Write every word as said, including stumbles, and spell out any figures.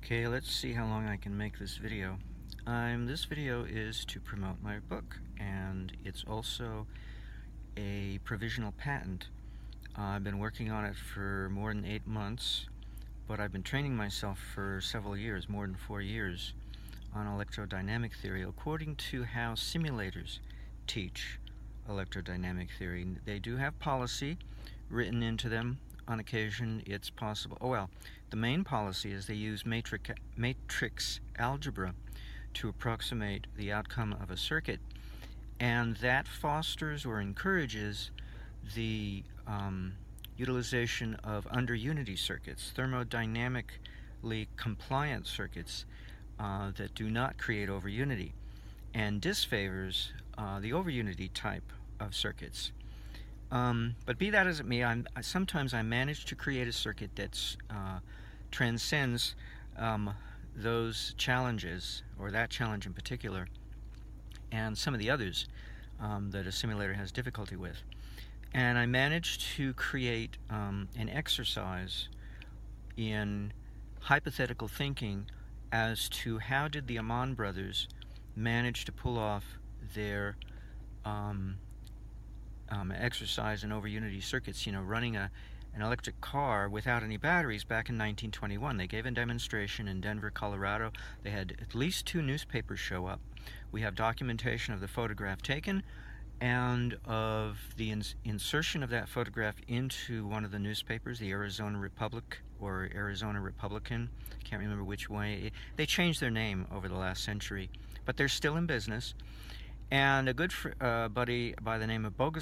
Okay, let's see how long I can make this video. Um, this video is to promote my book, and it's also a provisional patent. Uh, I've been working on it for more than eight months, but I've been training myself for several years, more than four years, on electrodynamic theory, according to how simulators teach electrodynamic theory. They do have policy written into them. On occasion, it's possible. Oh well, the main policy is they use matrix, matrix algebra to approximate the outcome of a circuit, and that fosters or encourages the um, utilization of under-unity circuits, thermodynamically compliant circuits uh, that do not create over-unity, and disfavors uh, the over-unity type of circuits. Um, but be that as it may, I'm, sometimes I manage to create a circuit that uh, transcends um, those challenges, or that challenge in particular, and some of the others um, that a simulator has difficulty with. And I managed to create um, an exercise in hypothetical thinking as to how did the Amon brothers manage to pull off their um, Um, exercise in over-unity circuits, you know, running a, an electric car without any batteries back in nineteen twenty-one. They gave a demonstration in Denver, Colorado. They had at least two newspapers show up. We have documentation of the photograph taken and of the ins insertion of that photograph into one of the newspapers, the Arizona Republic or Arizona Republican. I can't remember which way. They changed their name over the last century, but they're still in business. And a good fr uh, buddy by the name of Bogus